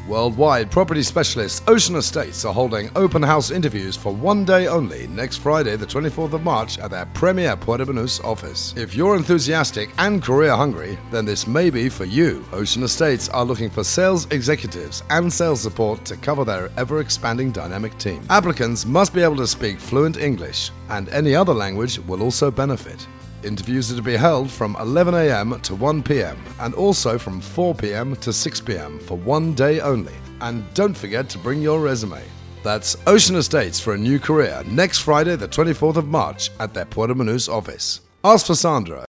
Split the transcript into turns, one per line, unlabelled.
Worldwide property specialists Ocean Estates are holding open house interviews for one day only next Friday, the 24th of March, at their premier Puerto Banús office. If you're enthusiastic and career hungry, then this may be for you. Ocean Estates are looking for sales executives and sales support to cover their ever-expanding dynamic team. Applicants must be able to speak fluent English, and any other language will also benefit. Interviews are to be held from 11 a.m. to 1 p.m. and also from 4 p.m. to 6 p.m. for one day only. And don't forget to bring your resume. That's Ocean Estates for a new career next Friday, the 24th of March, at their Puerto Banús office. Ask for Sandra.